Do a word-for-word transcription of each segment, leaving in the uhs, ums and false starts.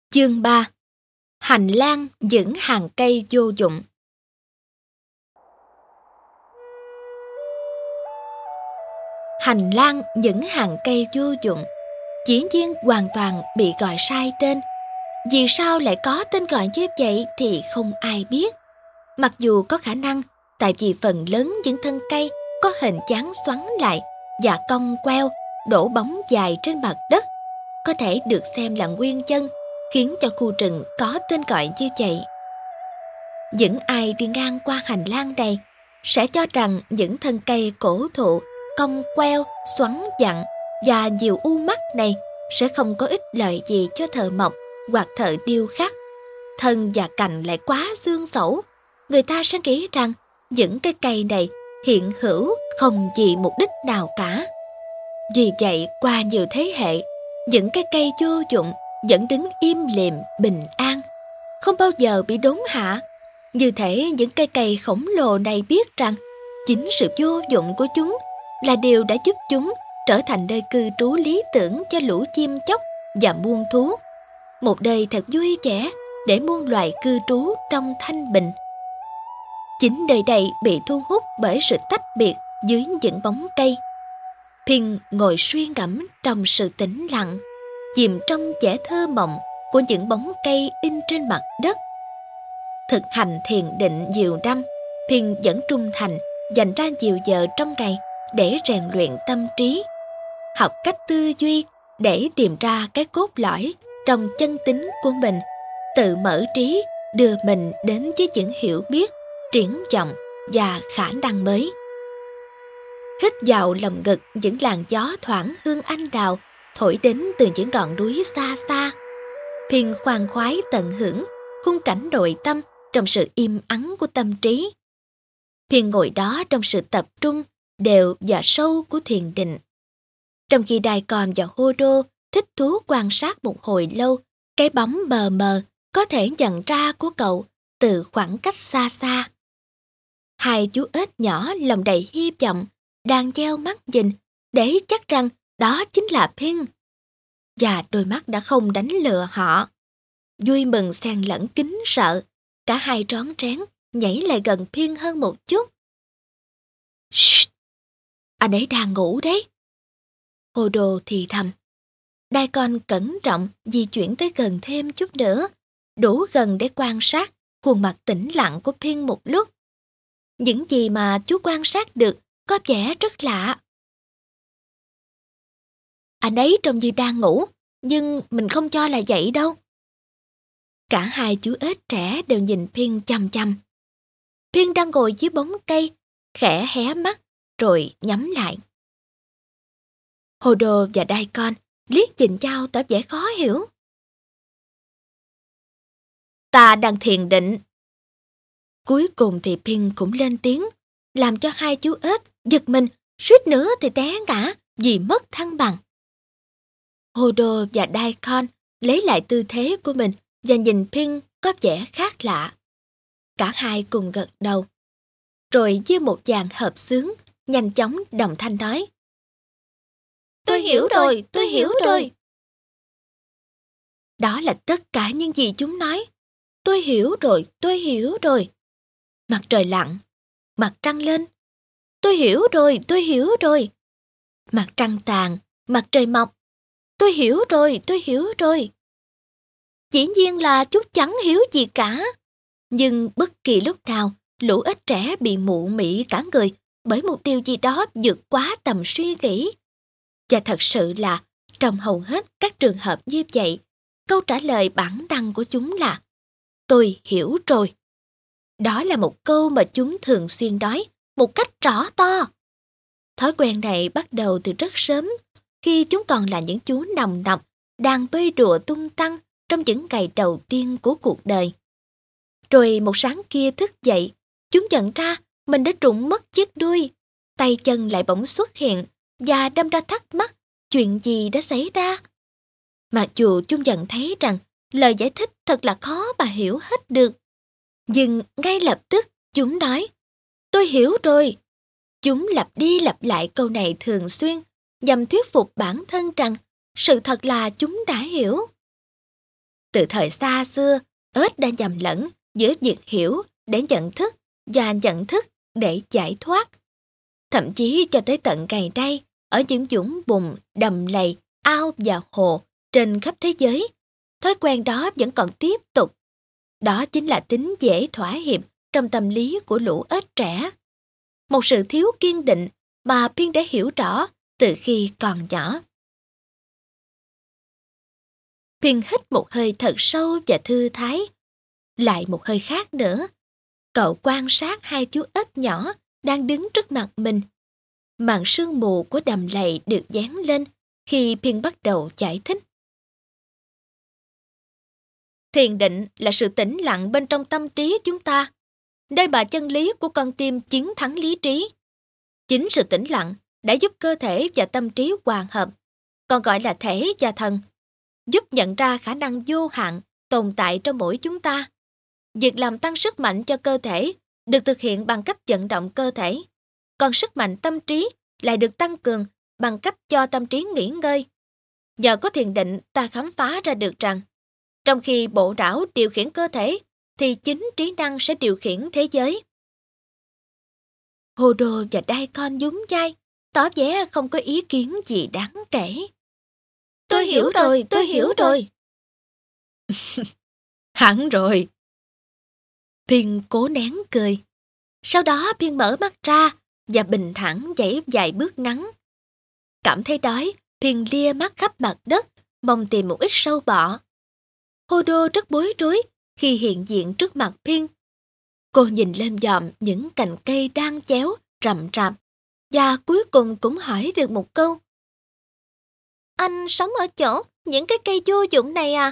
Chương ba. Hành lang những hàng cây vô dụng. Hành lang những hàng cây vô dụng dĩ nhiên hoàn toàn bị gọi sai tên. Vì sao lại có tên gọi như vậy thì không ai biết. Mặc dù có khả năng, tại vì phần lớn những thân cây có hình dáng xoắn lại và cong queo, đổ bóng dài trên mặt đất, có thể được xem là nguyên nhân khiến cho khu rừng có tên gọi như vậy. Những ai đi ngang qua hành lang này sẽ cho rằng những thân cây cổ thụ, cong queo, xoắn vặn và nhiều u mắt này sẽ không có ích lợi gì cho thợ mộc hoặc thợ điêu khắc. Thân và cành lại quá xương xẩu, người ta sẽ nghĩ rằng những cái cây này hiện hữu không vì mục đích nào cả. Vì vậy, qua nhiều thế hệ, những cái cây vô dụng vẫn đứng im lìm bình an, không bao giờ bị đốn hạ. Như thể những cây cây khổng lồ này biết rằng chính sự vô dụng của chúng là điều đã giúp chúng trở thành nơi cư trú lý tưởng cho lũ chim chóc và muôn thú. Một nơi thật vui vẻ để muôn loài cư trú trong thanh bình. Chính nơi đây bị thu hút bởi sự tách biệt dưới những bóng cây. Phin ngồi suy ngẫm trong sự tĩnh lặng, chìm trong vẻ thơ mộng của những bóng cây in trên mặt đất. Thực hành thiền định nhiều năm, Phin vẫn trung thành dành ra nhiều giờ trong ngày để rèn luyện tâm trí, học cách tư duy để tìm ra cái cốt lõi trong chân tính của mình, tự mở trí đưa mình đến với những hiểu biết, triển vọng và khả năng mới. Hít vào lồng ngực những làn gió thoảng hương anh đào thổi đến từ những ngọn núi xa xa. Phin khoan khoái tận hưởng khung cảnh nội tâm trong sự im ắng của tâm trí. Phin ngồi đó trong sự tập trung đều và sâu của thiền định. Trong khi Daikon và Hodo thích thú quan sát một hồi lâu cái bóng mờ mờ có thể nhận ra của cậu từ khoảng cách xa xa. Hai chú ếch nhỏ lòng đầy hy vọng đang gieo mắt nhìn để chắc rằng đó chính là Phin. Và đôi mắt đã không đánh lừa họ. Vui mừng xen lẫn kính sợ, cả hai rón rén nhảy lại gần Phin hơn một chút. Shh! Anh ấy đang ngủ đấy. Hodo thì thầm. Daikon cẩn trọng di chuyển tới gần thêm chút nữa, đủ gần để quan sát khuôn mặt tĩnh lặng của Phin một lúc. Những gì mà chú quan sát được có vẻ rất lạ. Anh ấy trông như đang ngủ, nhưng mình không cho là vậy đâu. Cả hai chú ếch trẻ đều nhìn Phin chằm chằm. Phin đang ngồi dưới bóng cây, khẽ hé mắt rồi nhắm lại. Hodo và Daikon liếc nhìn nhau tỏ vẻ khó hiểu. Ta đang thiền định. Cuối cùng thì Phin cũng lên tiếng, làm cho hai chú ếch giật mình, suýt nữa thì té ngã vì mất thăng bằng. Hodo và Daikon lấy lại tư thế của mình và nhìn Phin có vẻ khác lạ. Cả hai cùng gật đầu. Rồi với một dàn hợp xướng, nhanh chóng đồng thanh nói. Tôi hiểu rồi, tôi hiểu rồi. Đó là tất cả những gì chúng nói. Tôi hiểu rồi, tôi hiểu rồi. Mặt trời lặn, mặt trăng lên. Tôi hiểu rồi, tôi hiểu rồi. Mặt trăng tàn, mặt trời mọc. Tôi hiểu rồi, tôi hiểu rồi. Dĩ nhiên là chú chẳng hiểu gì cả. Nhưng bất kỳ lúc nào, lũ ếch trẻ bị mụ mị cả người bởi một điều gì đó vượt quá tầm suy nghĩ. Và thật sự là, trong hầu hết các trường hợp như vậy, câu trả lời bản năng của chúng là tôi hiểu rồi. Đó là một câu mà chúng thường xuyên nói một cách rõ to. Thói quen này bắt đầu từ rất sớm, khi chúng còn là những chú nòng nọc đang bơi đùa tung tăng trong những ngày đầu tiên của cuộc đời. Rồi một sáng kia thức dậy, chúng nhận ra mình đã rụng mất chiếc đuôi, tay chân lại bỗng xuất hiện và đâm ra thắc mắc chuyện gì đã xảy ra. Mặc dù chúng nhận thấy rằng lời giải thích thật là khó mà hiểu hết được, nhưng ngay lập tức chúng nói, tôi hiểu rồi. Chúng lặp đi lặp lại câu này thường xuyên, nhằm thuyết phục bản thân rằng sự thật là chúng đã hiểu. Từ thời xa xưa, ếch đã nhầm lẫn giữa việc hiểu để nhận thức và nhận thức để giải thoát. Thậm chí cho tới tận ngày nay, ở những vũng bùn, đầm lầy, ao và hồ trên khắp thế giới, thói quen đó vẫn còn tiếp tục. Đó chính là tính dễ thỏa hiệp trong tâm lý của lũ ếch trẻ. Một sự thiếu kiên định mà Phiên đã hiểu rõ từ khi còn nhỏ. Phiên hít một hơi thật sâu và thư thái. Lại một hơi khác nữa. Cậu quan sát hai chú ếch nhỏ đang đứng trước mặt mình. Màn sương mù của đầm lầy được dán lên khi Phiên bắt đầu giải thích. Thiền định là sự tĩnh lặng bên trong tâm trí chúng ta, nơi mà chân lý của con tim chiến thắng lý trí. Chính sự tĩnh lặng đã giúp cơ thể và tâm trí hòa hợp, còn gọi là thể và thần, giúp nhận ra khả năng vô hạn tồn tại trong mỗi chúng ta. Việc làm tăng sức mạnh cho cơ thể được thực hiện bằng cách vận động cơ thể, còn sức mạnh tâm trí lại được tăng cường bằng cách cho tâm trí nghỉ ngơi. Nhờ có thiền định, ta khám phá ra được rằng, trong khi bộ não điều khiển cơ thể, thì chính trí năng sẽ điều khiển thế giới. Hồ Đồ và Daikon nhún vai, tỏ vẻ không có ý kiến gì đáng kể. Tôi hiểu rồi, tôi hiểu rồi. Hẳn rồi. Phiên cố nén cười. Sau đó Phiên mở mắt ra và bình thản dãy vài bước ngắn. Cảm thấy đói, Phiên lia mắt khắp mặt đất, mong tìm một ít sâu bọ. Hồ Đô rất bối rối khi hiện diện trước mặt Phiên. Cô nhìn lên dòm những cành cây đang chéo, rậm rạp, và cuối cùng cũng hỏi được một câu. Anh sống ở chỗ những cái cây vô dụng này à?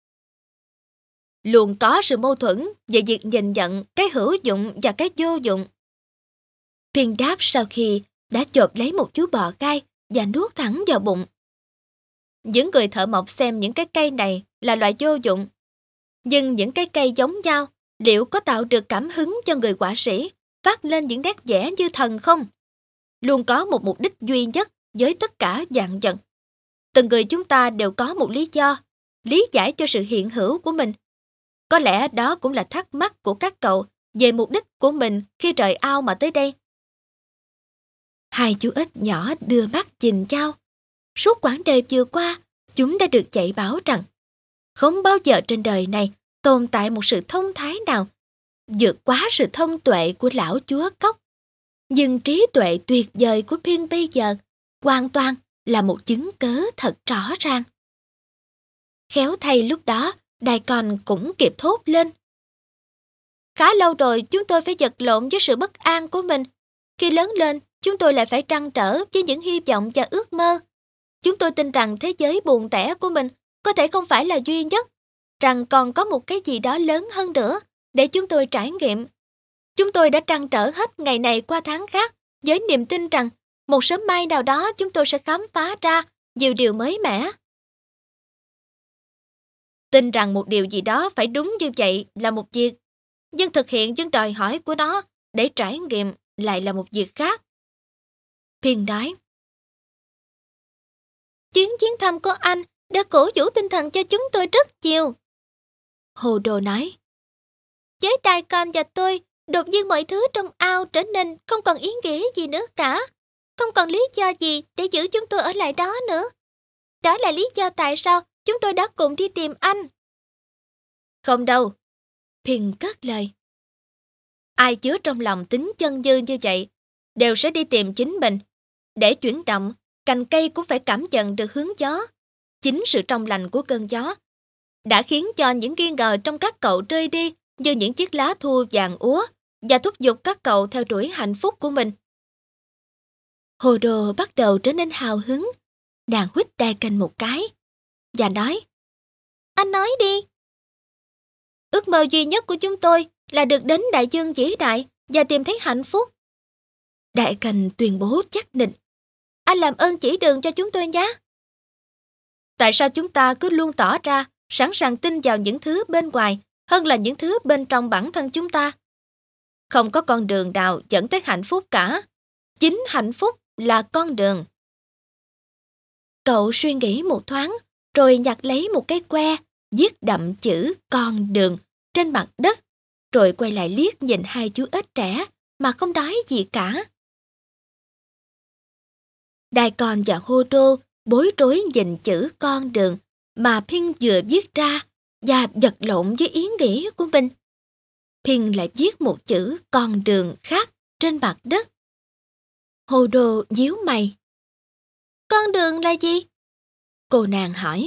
Luôn có sự mâu thuẫn về việc nhìn nhận cái hữu dụng và cái vô dụng. Phiên đáp sau khi đã chộp lấy một chú bò gai và nuốt thẳng vào bụng. Những người thợ mộc xem những cái cây này là loại vô dụng. Nhưng những cái cây giống nhau liệu có tạo được cảm hứng cho người họa sĩ phát lên những nét vẽ như thần không? Luôn có một mục đích duy nhất với tất cả vạn vật. Từng người chúng ta đều có một lý do, lý giải cho sự hiện hữu của mình. Có lẽ đó cũng là thắc mắc của các cậu về mục đích của mình khi rời ao mà tới đây. Hai chú ếch nhỏ đưa mắt nhìn nhau. Suốt quãng đời vừa qua, chúng đã được dạy bảo rằng không bao giờ trên đời này tồn tại một sự thông thái nào vượt quá sự thông tuệ của lão chúa cốc. Nhưng trí tuệ tuyệt vời của Phiên bây giờ hoàn toàn là một chứng cớ thật rõ ràng. Khéo thay lúc đó, Daikon cũng kịp thốt lên. Khá lâu rồi chúng tôi phải vật lộn với sự bất an của mình. Khi lớn lên, chúng tôi lại phải trăn trở với những hy vọng và ước mơ. Chúng tôi tin rằng thế giới buồn tẻ của mình có thể không phải là duy nhất, rằng còn có một cái gì đó lớn hơn nữa để chúng tôi trải nghiệm. Chúng tôi đã trăn trở hết ngày này qua tháng khác với niềm tin rằng một sớm mai nào đó chúng tôi sẽ khám phá ra nhiều điều mới mẻ. Tin rằng một điều gì đó phải đúng như vậy là một việc, nhưng thực hiện những đòi hỏi của nó để trải nghiệm lại là một việc khác. Phiên nói. Chuyến chuyến thăm của anh đã cổ vũ tinh thần cho chúng tôi rất nhiều. Hồ Đồ nói. Với Daikon và tôi, đột nhiên mọi thứ trong ao trở nên không còn ý nghĩa gì nữa cả. Không còn lý do gì để giữ chúng tôi ở lại đó nữa. Đó là lý do tại sao chúng tôi đã cùng đi tìm anh. Không đâu. Phiên cất lời. Ai chứa trong lòng tính chân dư như vậy đều sẽ đi tìm chính mình. Để chuyển động, cành cây cũng phải cảm nhận được hướng gió. Chính sự trong lành của cơn gió đã khiến cho những nghi ngờ trong các cậu rơi đi như những chiếc lá thu vàng úa và thúc giục các cậu theo đuổi hạnh phúc của mình. Hồ Đồ bắt đầu trở nên hào hứng. Nàng huýt Daikon một cái và nói. Anh nói đi. Ước mơ duy nhất của chúng tôi là được đến đại dương vĩ đại và tìm thấy hạnh phúc. Daikon tuyên bố chắc nịch. Anh làm ơn chỉ đường cho chúng tôi nhé. Tại sao chúng ta cứ luôn tỏ ra sẵn sàng tin vào những thứ bên ngoài hơn là những thứ bên trong bản thân chúng ta? Không có con đường nào dẫn tới hạnh phúc cả. Chính hạnh phúc là con đường. Cậu suy nghĩ một thoáng, rồi nhặt lấy một cái que viết đậm chữ con đường trên mặt đất, rồi quay lại liếc nhìn hai chú ếch trẻ mà không nói gì cả. Daikon và Hodo bối rối nhìn chữ con đường mà Pin vừa viết ra và vật lộn với ý nghĩ của mình. Pin lại viết một chữ con đường khác trên mặt đất. Hodo nhíu mày. Con đường là gì? Cô nàng hỏi.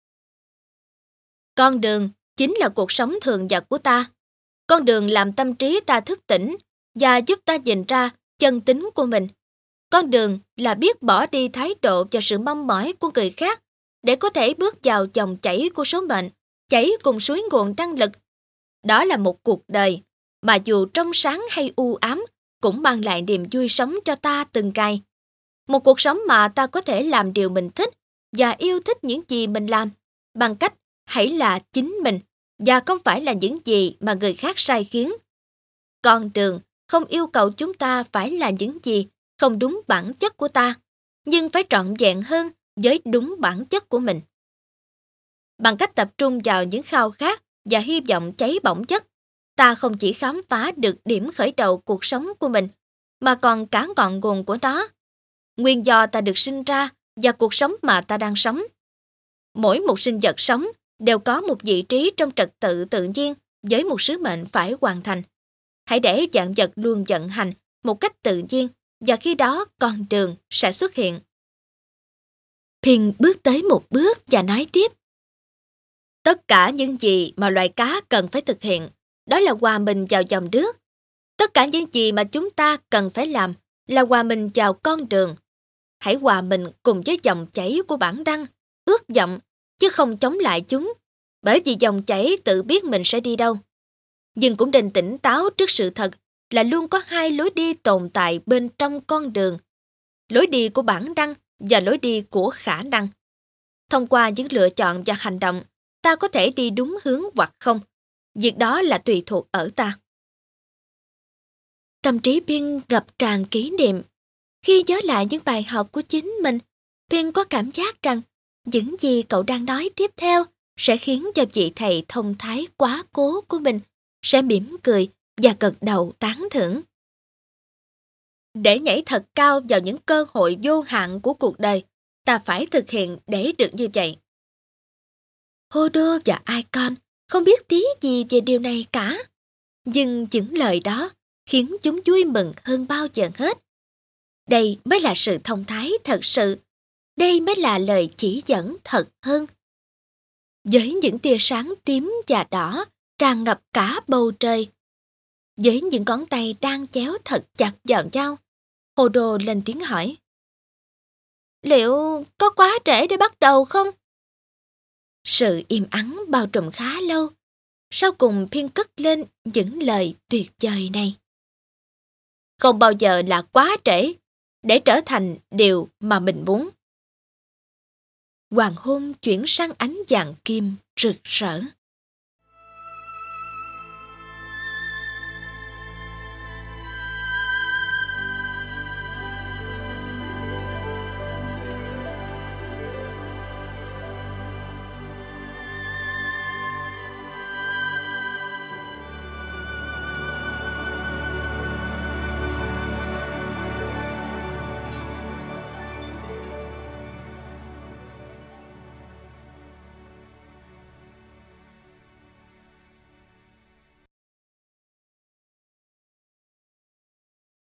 Con đường chính là cuộc sống thường nhật của ta. Con đường làm tâm trí ta thức tỉnh và giúp ta nhìn ra chân tính của mình. Con đường là biết bỏ đi thái độ và sự mong mỏi của người khác để có thể bước vào dòng chảy của số mệnh, chảy cùng suối nguồn năng lực. Đó là một cuộc đời mà dù trong sáng hay u ám cũng mang lại niềm vui sống cho ta từng ngày. Một cuộc sống mà ta có thể làm điều mình thích và yêu thích những gì mình làm bằng cách hãy là chính mình và không phải là những gì mà người khác sai khiến. Con đường không yêu cầu chúng ta phải là những gì không đúng bản chất của ta, nhưng phải trọn vẹn hơn với đúng bản chất của mình. Bằng cách tập trung vào những khao khát và hy vọng cháy bỏng chất, ta không chỉ khám phá được điểm khởi đầu cuộc sống của mình, mà còn cả ngọn nguồn của nó. Nguyên do ta được sinh ra và cuộc sống mà ta đang sống. Mỗi một sinh vật sống đều có một vị trí trong trật tự tự nhiên với một sứ mệnh phải hoàn thành. Hãy để vạn vật luôn vận hành một cách tự nhiên và khi đó con đường sẽ xuất hiện. Pin bước tới một bước và nói tiếp. Tất cả những gì mà loài cá cần phải thực hiện đó là hòa mình vào dòng nước. Tất cả những gì mà chúng ta cần phải làm là hòa mình vào con đường. Hãy hòa mình cùng với dòng chảy của bản năng, ước vọng, chứ không chống lại chúng, bởi vì dòng chảy tự biết mình sẽ đi đâu. Nhưng cũng nên tỉnh táo trước sự thật là luôn có hai lối đi tồn tại bên trong con đường. Lối đi của bản năng và lối đi của khả năng. Thông qua những lựa chọn và hành động, ta có thể đi đúng hướng hoặc không. Việc đó là tùy thuộc ở ta. Tâm trí Pin ngập tràn kỷ niệm. Khi nhớ lại những bài học của chính mình, Pin có cảm giác rằng những gì cậu đang nói tiếp theo sẽ khiến cho vị thầy thông thái quá cố của mình sẽ mỉm cười và gật đầu tán thưởng. Để nhảy thật cao vào những cơ hội vô hạn của cuộc đời, ta phải thực hiện để được như vậy. Hodo và Icon không biết tí gì về điều này cả, nhưng những lời đó khiến chúng vui mừng hơn bao giờ hết. Đây mới là sự thông thái thật sự. Đây mới là lời chỉ dẫn thật hơn. Với những tia sáng tím và đỏ tràn ngập cả bầu trời, với những ngón tay đang chéo thật chặt vào nhau, Hodo lên tiếng hỏi. Liệu có quá trễ để bắt đầu không? Sự im ắng bao trùm khá lâu. Sau cùng Pin cất lên những lời tuyệt vời này. Không bao giờ là quá trễ để trở thành điều mà mình muốn. Hoàng hôn chuyển sang ánh vàng kim rực rỡ.